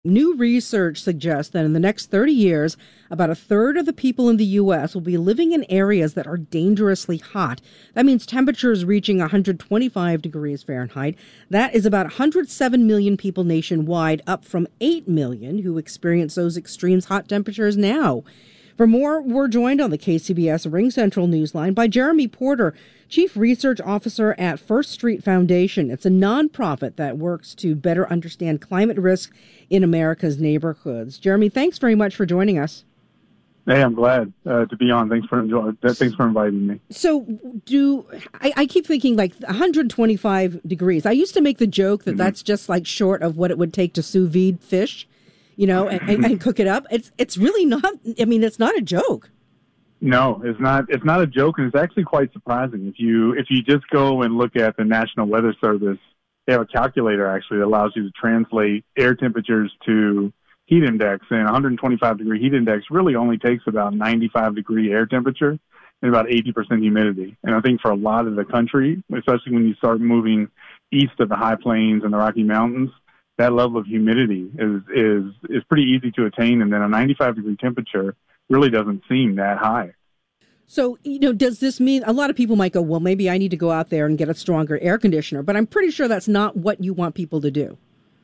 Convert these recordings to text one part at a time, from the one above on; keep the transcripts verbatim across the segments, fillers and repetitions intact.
New research suggests that in the next thirty years, about a third of the people in the U S will be living in areas that are dangerously hot. That means temperatures reaching one hundred twenty-five degrees Fahrenheit. That is about one hundred seven million people nationwide, up from eight million who experience those extremes hot temperatures now. For more, we're joined on the K C B S Ring Central Newsline by Jeremy Porter, Chief Research Officer at First Street Foundation. It's a nonprofit that works to better understand climate risk in America's neighborhoods. Jeremy, thanks very much for joining us. Hey, I'm glad uh, to be on. Thanks for enjoy- thanks for inviting me. So, do I, I keep thinking like one hundred twenty-five degrees? I used to make the joke that mm-hmm. that's just like short of what it would take to sous vide fish, you know, and, and, and cook it up. It's it's really not. I mean, it's not a joke. No, it's not. It's not a joke, and it's actually quite surprising. If you if you just go and look at the National Weather Service, they have a calculator actually that allows you to translate air temperatures to heat index, and one hundred twenty-five degree heat index really only takes about ninety-five degree air temperature and about eighty percent humidity. And I think for a lot of the country, especially when you start moving east of the high plains and the Rocky Mountains, that level of humidity is is is pretty easy to attain, and then a ninety-five degree temperature really doesn't seem that high. So, you know, does this mean a lot of people might go, well, maybe I need to go out there and get a stronger air conditioner, but I'm pretty sure that's not what you want people to do.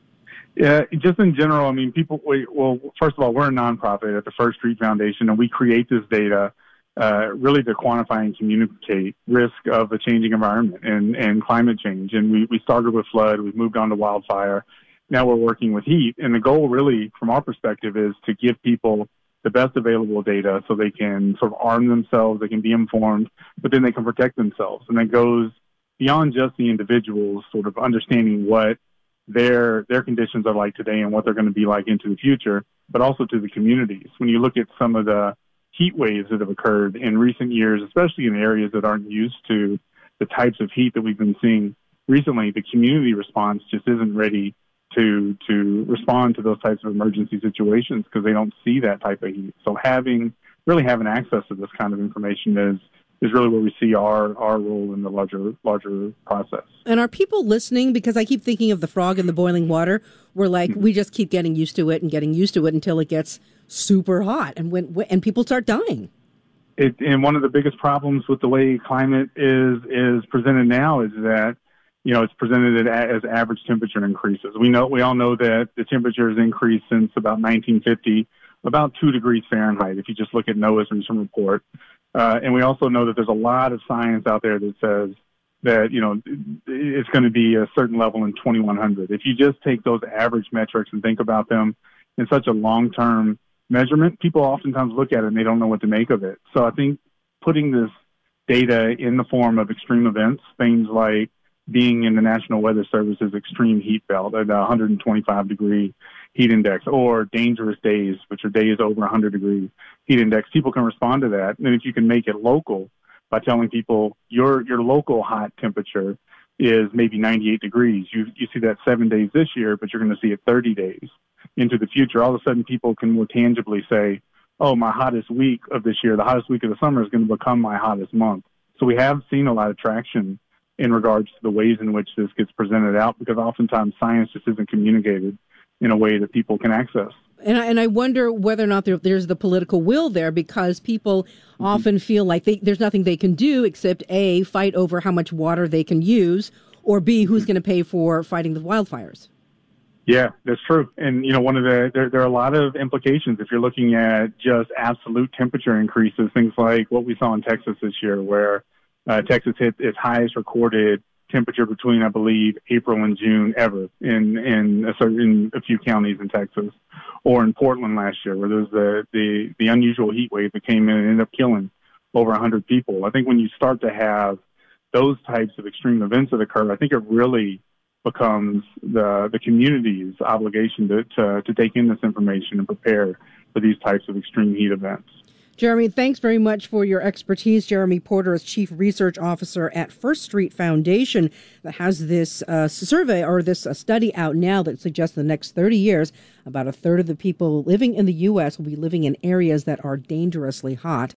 Yeah, just in general, I mean, people, we, well, first of all, we're a nonprofit at the First Street Foundation, and we create this data uh, really to quantify and communicate risk of a changing environment and, and climate change. And we, we started with flood, we've moved on to wildfire. Now we're working with heat. And the goal really, from our perspective, is to give people the best available data so they can sort of arm themselves, they can be informed, but then they can protect themselves. And that goes beyond just the individuals sort of understanding what their their conditions are like today and what they're going to be like into the future, but also to the communities. When you look at some of the heat waves that have occurred in recent years, especially in areas that aren't used to the types of heat that we've been seeing recently, the community response just isn't ready to to respond to those types of emergency situations because they don't see that type of heat. So having, really having access to this kind of information is is really where we see our, our role in the larger larger process. And are people listening? Because I keep thinking of the frog in the boiling water. We're like, mm-hmm. we just keep getting used to it and getting used to it until it gets super hot and when and people start dying. It, and one of the biggest problems with the way climate is is presented now is that, you know, it's presented as average temperature increases. We know, we all know that the temperature has increased since about nineteen fifty, about two degrees Fahrenheit, if you just look at NOAA's recent report. Uh, and we also know that there's a lot of science out there that says that, you know, it's going to be a certain level in twenty-one hundred. If you just take those average metrics and think about them in such a long-term measurement, people oftentimes look at it and they don't know what to make of it. So I think putting this data in the form of extreme events, things like being in the National Weather Service's extreme heat belt at one hundred twenty-five degree heat index, or dangerous days, which are days over one hundred degree heat index, people can respond to that. And if you can make it local by telling people your your local hot temperature is maybe ninety-eight degrees, you you see that seven days this year, but you're going to see it thirty days into the future. All of a sudden, people can more tangibly say, oh, my hottest week of this year, the hottest week of the summer is going to become my hottest month. So we have seen a lot of traction in regards to the ways in which this gets presented out, because oftentimes science just isn't communicated in a way that people can access. And I, and I wonder whether or not there, there's the political will there, because people mm-hmm. often feel like they, there's nothing they can do except A, fight over how much water they can use, or B, who's going to pay for fighting the wildfires. Yeah, that's true. And, you know, one of the, there, there are a lot of implications if you're looking at just absolute temperature increases, things like what we saw in Texas this year, where Uh, Texas hit its highest recorded temperature between, I believe, April and June ever in in a, certain, a few counties in Texas, or in Portland last year, where there was the, the, the unusual heat wave that came in and ended up killing over one hundred people. I think when you start to have those types of extreme events that occur, I think it really becomes the the community's obligation to, to, to take in this information and prepare for these types of extreme heat events. Jeremy, thanks very much for your expertise. Jeremy Porter is Chief Research Officer at First Street Foundation that has this uh, survey or this uh, study out now that suggests the next thirty years, about a third of the people living in the U S will be living in areas that are dangerously hot.